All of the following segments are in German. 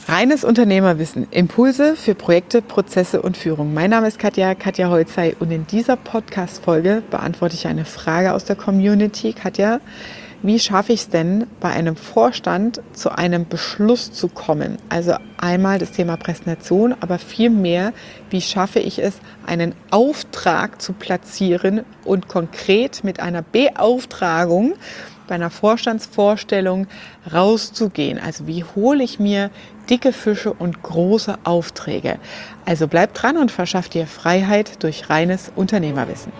Reines Unternehmerwissen, Impulse für Projekte, Prozesse und Führung. Mein Name ist Katja Holzei und in dieser Podcast-Folge beantworte ich eine Frage aus der Community. Katja, wie schaffe ich es denn, bei einem Vorstand zu einem Beschluss zu kommen? Also einmal das Thema Präsentation, aber vielmehr, wie schaffe ich es, einen Auftrag zu platzieren und konkret mit einer Beauftragung bei einer Vorstandsvorstellung rauszugehen. Also wie hole ich mir dicke Fische und große Aufträge? Also bleib dran und verschaff dir Freiheit durch reines Unternehmerwissen.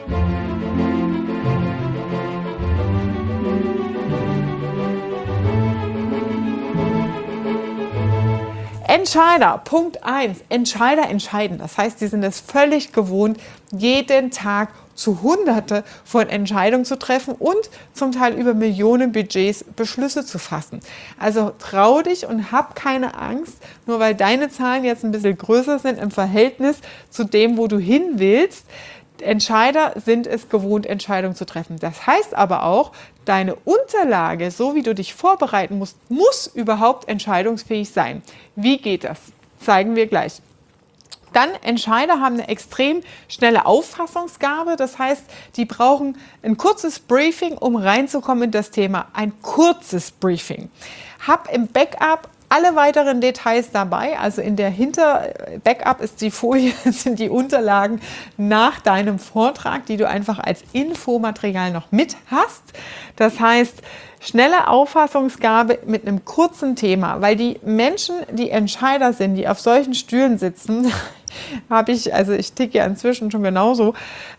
Entscheider, Punkt 1, Entscheider entscheiden. Das heißt, die sind es völlig gewohnt, jeden Tag zu Hunderte von Entscheidungen zu treffen und zum Teil über Millionen Budgets Beschlüsse zu fassen. Also trau dich und hab keine Angst, nur weil deine Zahlen jetzt ein bisschen größer sind im Verhältnis zu dem, wo du hin willst. Entscheider sind es gewohnt, Entscheidungen zu treffen. Das heißt aber auch, deine Unterlage, so wie du dich vorbereiten musst, muss überhaupt entscheidungsfähig sein. Wie geht das? Zeigen wir gleich. Dann Entscheider haben eine extrem schnelle Auffassungsgabe. Das heißt, die brauchen ein kurzes Briefing, um reinzukommen in das Thema. Ein kurzes Briefing. Hab im Backup alle weiteren Details dabei, also in der Backup ist die Folie, sind die Unterlagen nach deinem Vortrag, die du einfach als Infomaterial noch mit hast. Das heißt, schnelle Auffassungsgabe mit einem kurzen Thema, weil die Menschen, die Entscheider sind, die auf solchen Stühlen sitzen, ich ticke ja inzwischen schon genauso.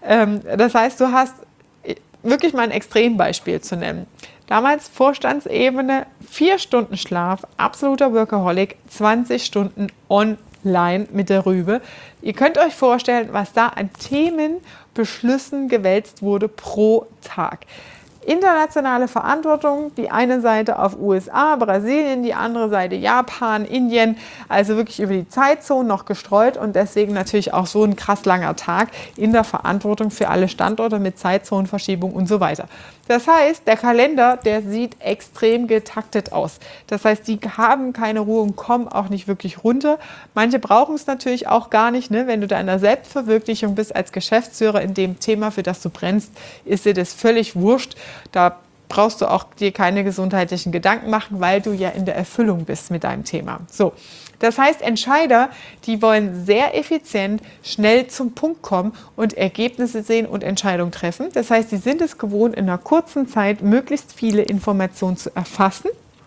Das heißt, du hast wirklich mal ein Extrembeispiel zu nennen. Damals Vorstandsebene, 4 Stunden Schlaf, absoluter Workaholic, 20 Stunden online mit der Rübe. Ihr könnt euch vorstellen, was da an Themenbeschlüssen gewälzt wurde pro Tag. Internationale Verantwortung, die eine Seite auf USA, Brasilien, die andere Seite Japan, Indien, also wirklich über die Zeitzonen noch gestreut und deswegen natürlich auch so ein krass langer Tag in der Verantwortung für alle Standorte mit Zeitzonenverschiebung und so weiter. Das heißt, der Kalender, der sieht extrem getaktet aus. Das heißt, die haben keine Ruhe und kommen auch nicht wirklich runter. Manche brauchen es natürlich auch gar nicht, ne? Wenn du da in der Selbstverwirklichung bist als Geschäftsführer in dem Thema, für das du brennst, ist dir das völlig wurscht. Da brauchst du auch dir keine gesundheitlichen Gedanken machen, weil du ja in der Erfüllung bist mit deinem Thema. So, das heißt, Entscheider, die wollen sehr effizient, schnell zum Punkt kommen und Ergebnisse sehen und Entscheidungen treffen. Das heißt, sie sind es gewohnt, in einer kurzen Zeit möglichst viele Informationen zu erfassen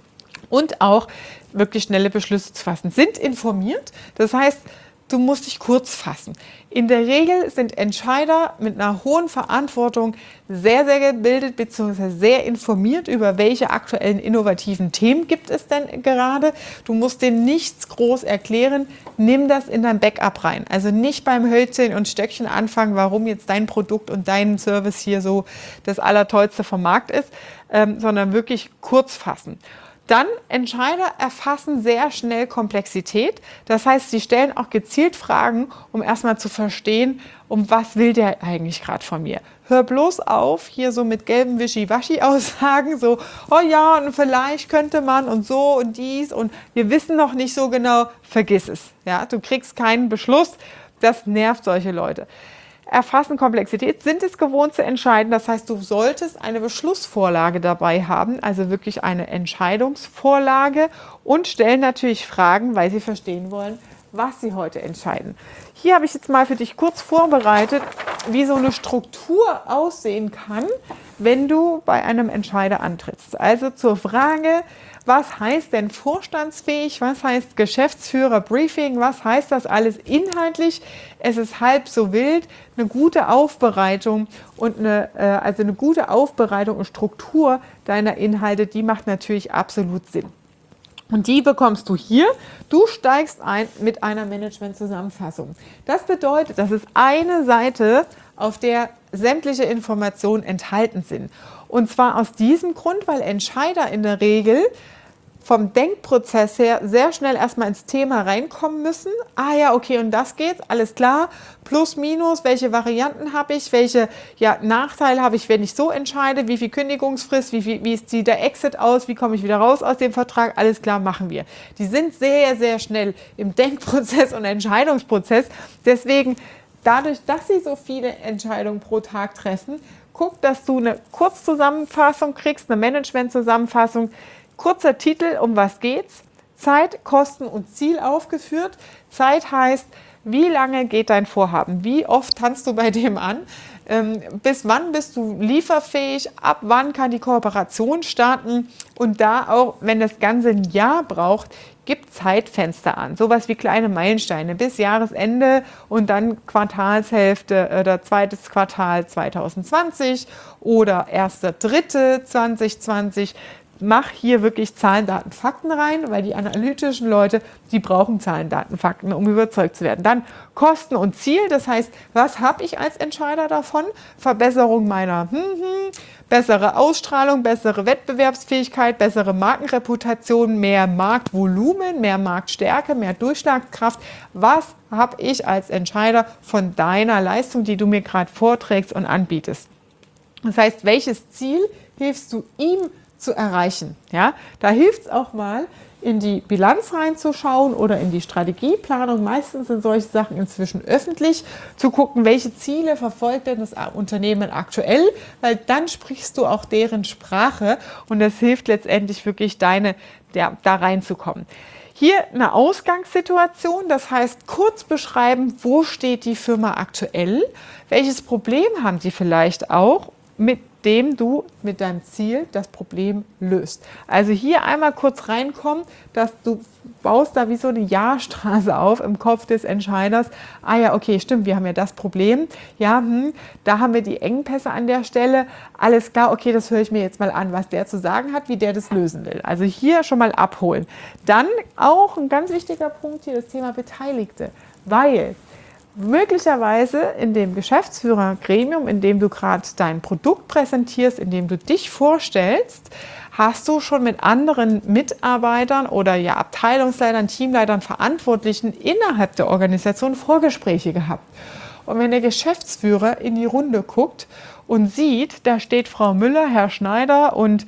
und auch wirklich schnelle Beschlüsse zu fassen. Sind informiert, das heißt, du musst dich kurz fassen. In der Regel sind Entscheider mit einer hohen Verantwortung sehr, sehr gebildet bzw. sehr informiert über welche aktuellen innovativen Themen gibt es denn gerade. Du musst denen nichts groß erklären. Nimm das in dein Backup rein. Also nicht beim Hölzchen und Stöckchen anfangen, warum jetzt dein Produkt und dein Service hier so das Allertollste vom Markt ist, sondern wirklich kurz fassen. Dann Entscheider erfassen sehr schnell Komplexität. Das heißt, sie stellen auch gezielt Fragen, um erstmal zu verstehen, um was will der eigentlich gerade von mir. Hör bloß auf, hier so mit gelben Wischiwaschi-Aussagen, so, oh ja, und vielleicht könnte man und so und dies und wir wissen noch nicht so genau, vergiss es. Ja, du kriegst keinen Beschluss, das nervt solche Leute. Erfassen Komplexität, sind es gewohnt zu entscheiden. Das heißt, du solltest eine Beschlussvorlage dabei haben, also wirklich eine Entscheidungsvorlage und stellen natürlich Fragen, weil sie verstehen wollen, was sie heute entscheiden. Hier habe ich jetzt mal für dich kurz vorbereitet, wie so eine Struktur aussehen kann, wenn du bei einem Entscheider antrittst. Also zur Frage, was heißt denn vorstandsfähig, was heißt Geschäftsführer-Briefing, was heißt das alles inhaltlich? Es ist halb so wild, eine gute Aufbereitung und eine gute Aufbereitung und Struktur deiner Inhalte, die macht natürlich absolut Sinn. Und die bekommst du hier. Du steigst ein mit einer Management-Zusammenfassung. Das bedeutet, das ist eine Seite, auf der sämtliche Informationen enthalten sind. Und zwar aus diesem Grund, weil Entscheider in der Regel vom Denkprozess her sehr schnell erstmal ins Thema reinkommen müssen. Ah ja, okay, und das geht's, alles klar. Plus, minus, welche Varianten habe ich, welche Nachteile habe ich, wenn ich so entscheide, wie viel Kündigungsfrist, wie sieht der Exit aus, wie komme ich wieder raus aus dem Vertrag, alles klar, machen wir. Die sind sehr, sehr schnell im Denkprozess und Entscheidungsprozess. Deswegen, dadurch, dass sie so viele Entscheidungen pro Tag treffen, guck, dass du eine Kurzzusammenfassung kriegst, eine Management-Zusammenfassung. Kurzer Titel, um was geht's? Zeit, Kosten und Ziel aufgeführt. Zeit heißt, wie lange geht dein Vorhaben? Wie oft tanzt du bei dem an? Bis wann bist du lieferfähig? Ab wann kann die Kooperation starten? Und da auch, wenn das Ganze ein Jahr braucht, gibt Zeitfenster an. Sowas wie kleine Meilensteine bis Jahresende und dann Quartalshälfte oder zweites Quartal 2020 oder 1.3.2020. Mach hier wirklich Zahlen, Daten, Fakten rein, weil die analytischen Leute, die brauchen Zahlen, Daten, Fakten, um überzeugt zu werden. Dann Kosten und Ziel, das heißt, was habe ich als Entscheider davon? Verbesserung meiner bessere Ausstrahlung, bessere Wettbewerbsfähigkeit, bessere Markenreputation, mehr Marktvolumen, mehr Marktstärke, mehr Durchschlagskraft. Was habe ich als Entscheider von deiner Leistung, die du mir gerade vorträgst und anbietest? Das heißt, welches Ziel hilfst du ihm zu erreichen? Ja, da hilft es auch mal, in die Bilanz reinzuschauen oder in die Strategieplanung. Meistens sind solche Sachen inzwischen öffentlich, zu gucken, welche Ziele verfolgt denn das Unternehmen aktuell, weil dann sprichst du auch deren Sprache und das hilft letztendlich wirklich da reinzukommen. Hier eine Ausgangssituation, das heißt kurz beschreiben, wo steht die Firma aktuell, welches Problem haben die vielleicht auch, mit dem du mit deinem Ziel das Problem löst. Also hier einmal kurz reinkommen, dass du baust da wie so eine Jahrstraße auf im Kopf des Entscheiders. Ah ja, okay, stimmt, wir haben ja das Problem. Ja, da haben wir die Engpässe an der Stelle. Alles klar, okay, das höre ich mir jetzt mal an, was der zu sagen hat, wie der das lösen will. Also hier schon mal abholen. Dann auch ein ganz wichtiger Punkt hier, das Thema Beteiligte. Weil möglicherweise in dem Geschäftsführergremium, in dem du gerade dein Produkt präsentierst, in dem du dich vorstellst, hast du schon mit anderen Mitarbeitern oder Abteilungsleitern, Teamleitern, Verantwortlichen innerhalb der Organisation Vorgespräche gehabt. Und wenn der Geschäftsführer in die Runde guckt und sieht, da steht Frau Müller, Herr Schneider und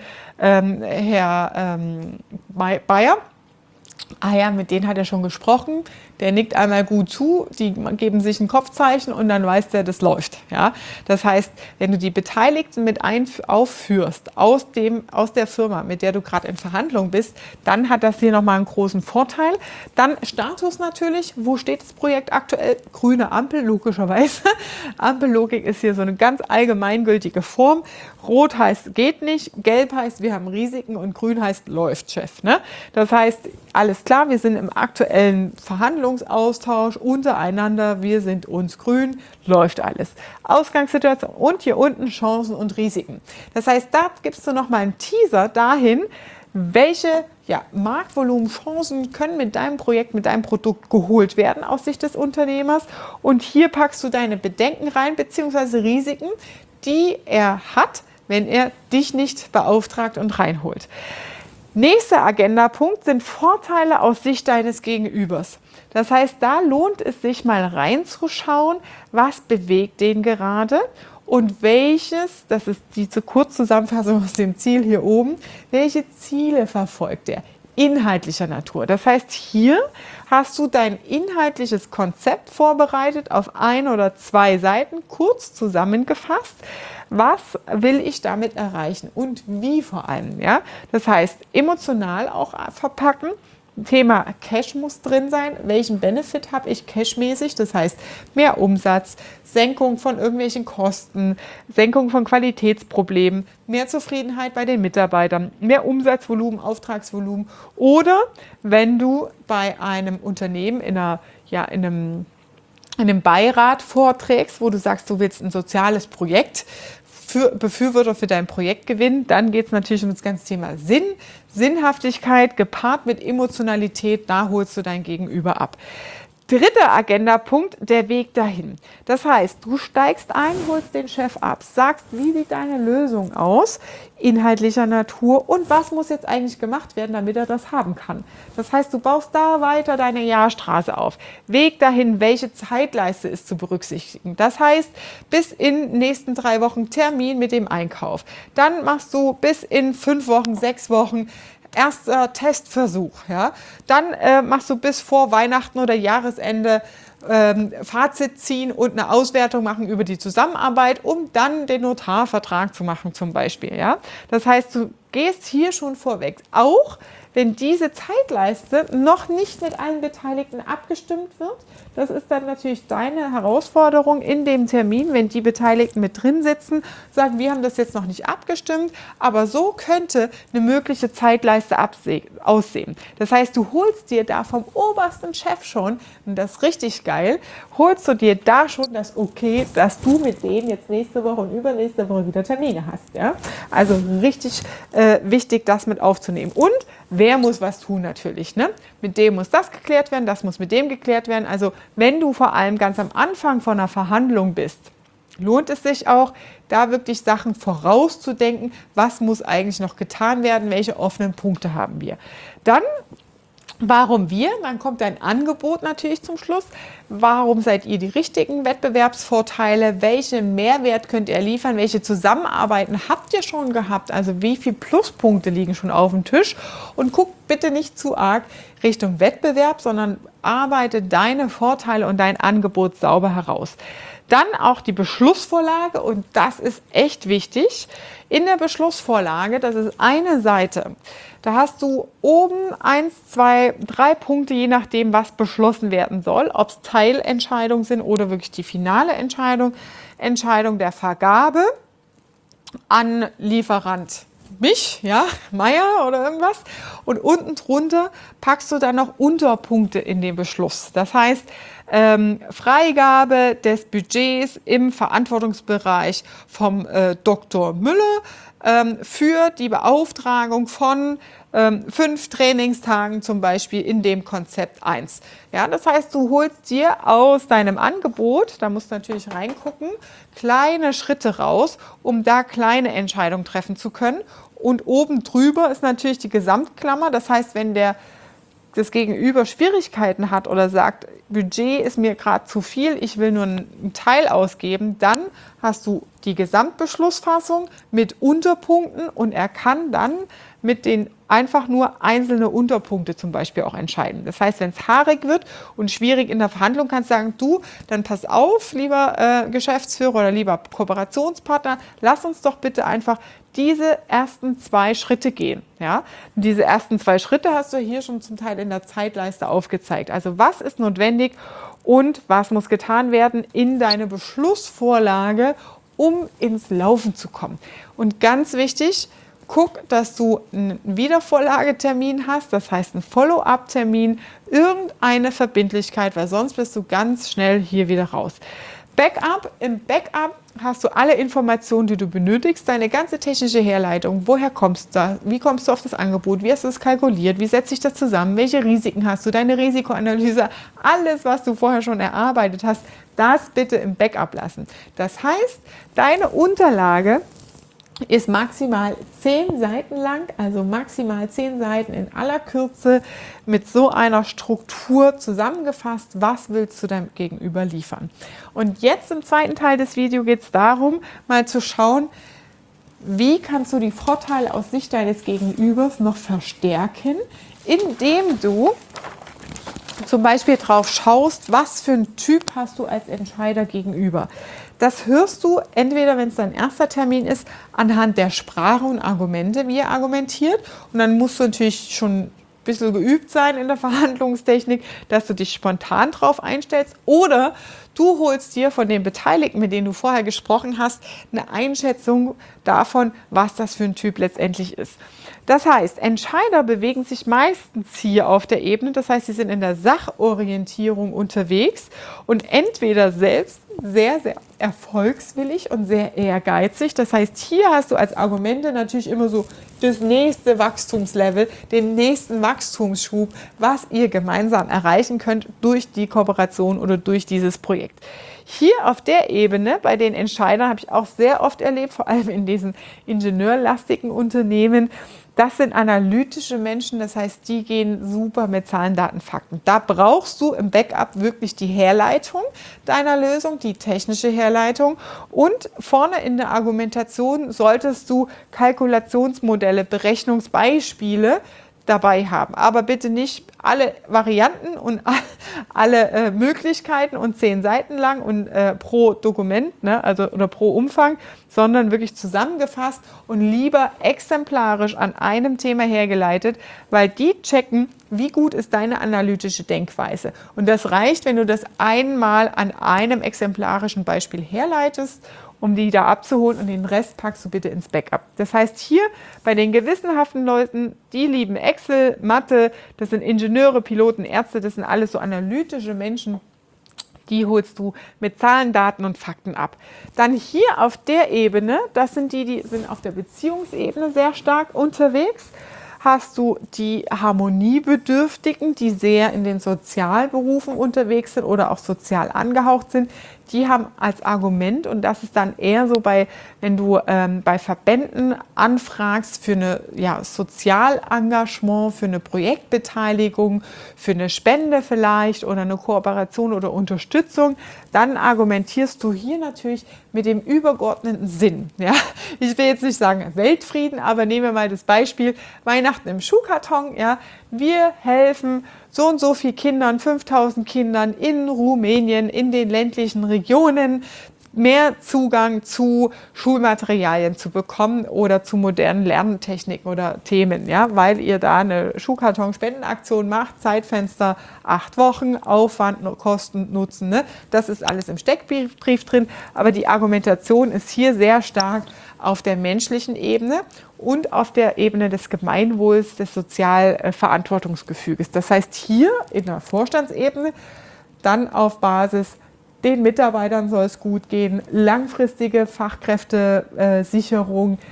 Herr Bayer, ah ja, mit denen hat er schon gesprochen, der nickt einmal gut zu, die geben sich ein Kopfzeichen und dann weiß der, das läuft. Ja? Das heißt, wenn du die Beteiligten mit aufführst aus der Firma, mit der du gerade in Verhandlung bist, dann hat das hier nochmal einen großen Vorteil. Dann Status natürlich, wo steht das Projekt aktuell? Grüne Ampel, logischerweise. Ampellogik ist hier so eine ganz allgemeingültige Form. Rot heißt geht nicht, gelb heißt wir haben Risiken und grün heißt läuft, Chef. Ne? Das heißt, alles klar, wir sind im aktuellen Verhandlungsaustausch untereinander, wir sind uns grün, läuft alles. Ausgangssituation und hier unten Chancen und Risiken. Das heißt, da gibst du nochmal einen Teaser dahin, welche Marktvolumen, Chancen können mit deinem Projekt, mit deinem Produkt geholt werden aus Sicht des Unternehmers. Und hier packst du deine Bedenken rein, beziehungsweise Risiken, die er hat, wenn er dich nicht beauftragt und reinholt. Nächster Agendapunkt sind Vorteile aus Sicht deines Gegenübers. Das heißt, da lohnt es sich mal reinzuschauen, was bewegt den gerade und welches, das ist die Kurzzusammenfassung aus dem Ziel hier oben, welche Ziele verfolgt er? Inhaltlicher Natur. Das heißt, hier hast du dein inhaltliches Konzept vorbereitet auf 1 oder 2 Seiten, kurz zusammengefasst. Was will ich damit erreichen und wie vor allem? Ja? Das heißt, emotional auch verpacken. Thema Cash muss drin sein. Welchen Benefit habe ich cashmäßig? Das heißt, mehr Umsatz, Senkung von irgendwelchen Kosten, Senkung von Qualitätsproblemen, mehr Zufriedenheit bei den Mitarbeitern, mehr Umsatzvolumen, Auftragsvolumen. Oder wenn du bei einem Unternehmen in einem Beirat vorträgst, wo du sagst, du willst ein soziales Projekt, Befürworter für dein Projekt gewinnen, dann geht es natürlich um das ganze Thema Sinn, Sinnhaftigkeit gepaart mit Emotionalität, da holst du dein Gegenüber ab. Dritter Agendapunkt, der Weg dahin. Das heißt, du steigst ein, holst den Chef ab, sagst, wie sieht deine Lösung aus, inhaltlicher Natur und was muss jetzt eigentlich gemacht werden, damit er das haben kann. Das heißt, du baust da weiter deine Jahrstraße auf. Weg dahin, welche Zeitleiste ist zu berücksichtigen. Das heißt, bis in den nächsten 3 Wochen Termin mit dem Einkauf. Dann machst du bis in 5 Wochen, 6 Wochen erster Testversuch, ja. Dann machst du bis vor Weihnachten oder Jahresende Fazit ziehen und eine Auswertung machen über die Zusammenarbeit, um dann den Notarvertrag zu machen zum Beispiel, ja. Das heißt, du gehst hier schon vorweg, auch wenn diese Zeitleiste noch nicht mit allen Beteiligten abgestimmt wird. Das ist dann natürlich deine Herausforderung in dem Termin, wenn die Beteiligten mit drin sitzen, sagen, wir haben das jetzt noch nicht abgestimmt, aber so könnte eine mögliche Zeitleiste aussehen. Das heißt, du holst dir da vom obersten Chef schon, und das ist richtig geil, holst du dir da schon das Okay, dass du mit denen jetzt nächste Woche und übernächste Woche wieder Termine hast. Ja? Also richtig wichtig, das mit aufzunehmen. Und wer muss was tun natürlich, ne? Mit dem muss das geklärt werden, das muss mit dem geklärt werden. Also wenn du vor allem ganz am Anfang von einer Verhandlung bist, lohnt es sich auch, da wirklich Sachen vorauszudenken, was muss eigentlich noch getan werden, welche offenen Punkte haben wir. Dann, warum wir? Dann kommt dein Angebot natürlich zum Schluss. Warum seid ihr die richtigen Wettbewerbsvorteile? Welchen Mehrwert könnt ihr liefern? Welche Zusammenarbeiten habt ihr schon gehabt? Also wie viele Pluspunkte liegen schon auf dem Tisch? Und guck bitte nicht zu arg Richtung Wettbewerb, sondern arbeite deine Vorteile und dein Angebot sauber heraus. Dann auch die Beschlussvorlage, und das ist echt wichtig. In der Beschlussvorlage, das ist eine Seite, da hast du oben 1, 2, 3 Punkte, je nachdem, was beschlossen werden soll, ob es Teilentscheidungen sind oder wirklich die finale Entscheidung. Entscheidung der Vergabe an Lieferant mich, ja, Meier oder irgendwas. Und unten drunter packst du dann noch Unterpunkte in den Beschluss. Das heißt, Freigabe des Budgets im Verantwortungsbereich vom Dr. Müller für die Beauftragung von 5 Trainingstagen zum Beispiel in dem Konzept 1. Ja, das heißt, du holst dir aus deinem Angebot, da musst du natürlich reingucken, kleine Schritte raus, um da kleine Entscheidungen treffen zu können. Und oben drüber ist natürlich die Gesamtklammer. Das heißt, wenn das Gegenüber Schwierigkeiten hat oder sagt, Budget ist mir gerade zu viel, ich will nur einen Teil ausgeben, dann hast du die Gesamtbeschlussfassung mit Unterpunkten und er kann dann mit den einfach nur einzelne Unterpunkte zum Beispiel auch entscheiden. Das heißt, wenn es haarig wird und schwierig in der Verhandlung, kannst du sagen, du, dann pass auf, lieber Geschäftsführer oder lieber Kooperationspartner, lass uns doch bitte einfach diese ersten 2 Schritte gehen. Ja? Und diese ersten 2 Schritte hast du hier schon zum Teil in der Zeitleiste aufgezeigt. Also was ist notwendig und was muss getan werden in deine Beschlussvorlage, um ins Laufen zu kommen. Und ganz wichtig, guck, dass du einen Wiedervorlagetermin hast, das heißt einen Follow-up-Termin, irgendeine Verbindlichkeit, weil sonst bist du ganz schnell hier wieder raus. Backup, im Backup hast du alle Informationen, die du benötigst, deine ganze technische Herleitung, woher kommst du, wie kommst du auf das Angebot, wie hast du es kalkuliert, wie setzt sich das zusammen, welche Risiken hast du, deine Risikoanalyse, alles, was du vorher schon erarbeitet hast, das bitte im Backup lassen. Das heißt, deine Unterlage ist maximal 10 Seiten lang, also maximal 10 Seiten in aller Kürze mit so einer Struktur zusammengefasst, was willst du deinem Gegenüber liefern. Und jetzt im zweiten Teil des Videos geht es darum, mal zu schauen, wie kannst du die Vorteile aus Sicht deines Gegenübers noch verstärken, indem du zum Beispiel drauf schaust, was für ein Typ hast du als Entscheider gegenüber. Das hörst du entweder, wenn es dein erster Termin ist, anhand der Sprache und Argumente, wie er argumentiert. Und dann musst du natürlich schon ein bisschen geübt sein in der Verhandlungstechnik, dass du dich spontan drauf einstellst. Oder du holst dir von den Beteiligten, mit denen du vorher gesprochen hast, eine Einschätzung davon, was das für ein Typ letztendlich ist. Das heißt, Entscheider bewegen sich meistens hier auf der Ebene, das heißt, sie sind in der Sachorientierung unterwegs und entweder selbst sehr, sehr erfolgswillig und sehr ehrgeizig. Das heißt, hier hast du als Argumente natürlich immer so das nächste Wachstumslevel, den nächsten Wachstumsschub, was ihr gemeinsam erreichen könnt durch die Kooperation oder durch dieses Projekt. Hier auf der Ebene, bei den Entscheidern, habe ich auch sehr oft erlebt, vor allem in diesen ingenieurlastigen Unternehmen, das sind analytische Menschen, das heißt, die gehen super mit Zahlen, Daten, Fakten. Da brauchst du im Backup wirklich die Herleitung deiner Lösung, die technische Herleitung. Und vorne in der Argumentation solltest du Kalkulationsmodelle, Berechnungsbeispiele dabei haben. Aber bitte nicht alle Varianten und alle Möglichkeiten und 10 Seiten lang und pro Dokument, ne, also oder pro Umfang, sondern wirklich zusammengefasst und lieber exemplarisch an einem Thema hergeleitet, weil die checken, wie gut ist deine analytische Denkweise. Und das reicht, wenn du das einmal an einem exemplarischen Beispiel herleitest, um die da abzuholen, und den Rest packst du bitte ins Backup. Das heißt, hier bei den gewissenhaften Leuten, die lieben Excel, Mathe, das sind Ingenieure, Piloten, Ärzte, das sind alles so analytische Menschen, die holst du mit Zahlen, Daten und Fakten ab. Dann hier auf der Ebene, das sind die sind auf der Beziehungsebene sehr stark unterwegs, hast du die Harmoniebedürftigen, die sehr in den Sozialberufen unterwegs sind oder auch sozial angehaucht sind. Die haben als Argument, und das ist dann eher so wenn du bei Verbänden anfragst für eine Sozialengagement, für eine Projektbeteiligung, für eine Spende vielleicht oder eine Kooperation oder Unterstützung, dann argumentierst du hier natürlich mit dem übergeordneten Sinn. Ja? Ich will jetzt nicht sagen Weltfrieden, aber nehmen wir mal das Beispiel Weihnachten im Schuhkarton. Ja? Wir helfen so und so viel Kindern, 5000 Kindern in Rumänien, in den ländlichen Regionen, mehr Zugang zu Schulmaterialien zu bekommen oder zu modernen Lerntechniken oder Themen, ja, weil ihr da eine Schuhkarton-Spendenaktion macht, Zeitfenster 8 Wochen, Aufwand, Kosten, Nutzen, ne? Das ist alles im Steckbrief drin, aber die Argumentation ist hier sehr stark auf der menschlichen Ebene und auf der Ebene des Gemeinwohls, des Sozialverantwortungsgefüges. Das heißt, hier in der Vorstandsebene dann auf Basis den Mitarbeitern soll es gut gehen, langfristige Fachkräftesicherung,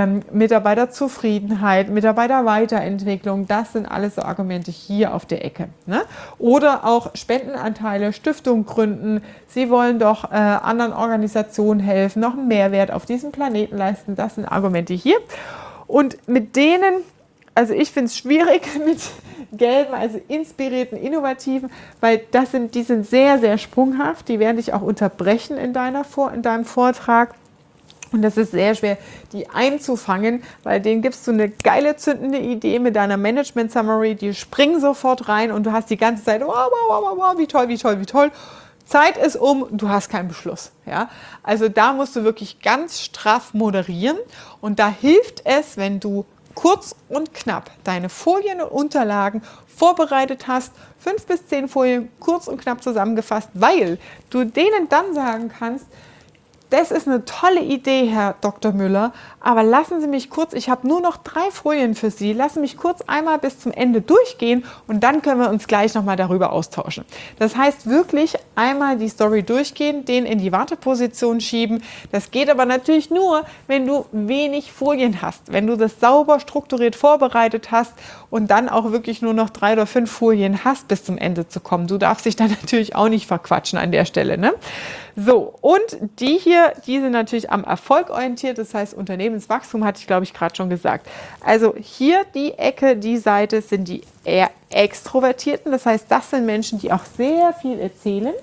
Mitarbeiterzufriedenheit, Mitarbeiterweiterentwicklung, das sind alles so Argumente hier auf der Ecke. Ne? Oder auch Spendenanteile, Stiftung gründen, sie wollen doch anderen Organisationen helfen, noch einen Mehrwert auf diesem Planeten leisten, das sind Argumente hier. Und mit denen, also ich finde es schwierig mit gelben, also inspirierten, innovativen, weil die sind sehr, sehr sprunghaft, die werden dich auch unterbrechen in deinem Vortrag. Und das ist sehr schwer, die einzufangen, weil denen gibst du eine geile, zündende Idee mit deiner Management-Summary, die springen sofort rein und du hast die ganze Zeit, wow, wow, wow, wow, wie toll, wie toll, wie toll. Zeit ist um, du hast keinen Beschluss. Ja? Also da musst du wirklich ganz straff moderieren und da hilft es, wenn du kurz und knapp deine Folien und Unterlagen vorbereitet hast, 5 bis 10 Folien kurz und knapp zusammengefasst, weil du denen dann sagen kannst, das ist eine tolle Idee, Herr Dr. Müller, aber lassen Sie mich kurz, ich habe nur noch 3 Folien für Sie, lassen Sie mich kurz einmal bis zum Ende durchgehen und dann können wir uns gleich nochmal darüber austauschen. Das heißt wirklich einmal die Story durchgehen, den in die Warteposition schieben. Das geht aber natürlich nur, wenn du wenig Folien hast, wenn du das sauber strukturiert vorbereitet hast und dann auch wirklich nur noch 3 oder 5 Folien hast, bis zum Ende zu kommen. Du darfst dich dann natürlich auch nicht verquatschen an der Stelle, ne? So, und die hier, die sind natürlich am Erfolg orientiert, das heißt Unternehmenswachstum, hatte ich glaube ich gerade schon gesagt. Also hier die Ecke, die Seite sind die eher Extrovertierten, das heißt, das sind Menschen, die auch sehr viel erzählen.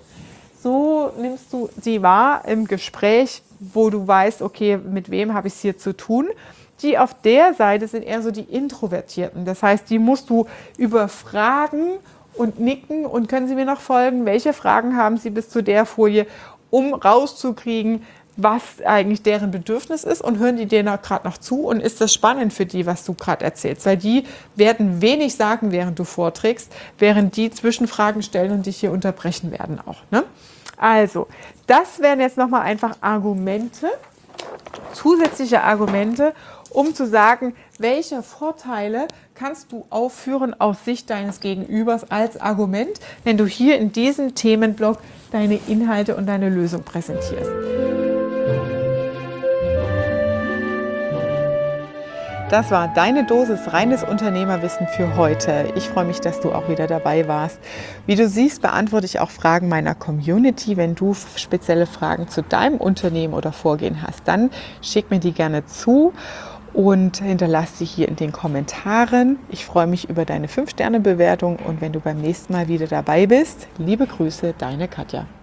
So nimmst du sie wahr im Gespräch, wo du weißt, okay, mit wem habe ich es hier zu tun. Die auf der Seite sind eher so die Introvertierten, das heißt, die musst du überfragen und nicken und können Sie mir noch folgen, welche Fragen haben Sie bis zu der Folie, um rauszukriegen, was eigentlich deren Bedürfnis ist und hören die dir gerade noch zu und ist das spannend für die, was du gerade erzählst, weil die werden wenig sagen, während du vorträgst, während die Zwischenfragen stellen und dich hier unterbrechen werden auch. Ne? Also, das wären jetzt nochmal einfach Argumente zusätzliche Argumente, um zu sagen, welche Vorteile kannst du aufführen aus Sicht deines Gegenübers als Argument, wenn du hier in diesem Themenblock deine Inhalte und deine Lösung präsentierst. Das war deine Dosis reines Unternehmerwissen für heute. Ich freue mich, dass du auch wieder dabei warst. Wie du siehst, beantworte ich auch Fragen meiner Community. Wenn du spezielle Fragen zu deinem Unternehmen oder Vorgehen hast, dann schick mir die gerne zu und hinterlass sie hier in den Kommentaren. Ich freue mich über deine 5-Sterne-Bewertung und wenn du beim nächsten Mal wieder dabei bist, liebe Grüße, deine Katja.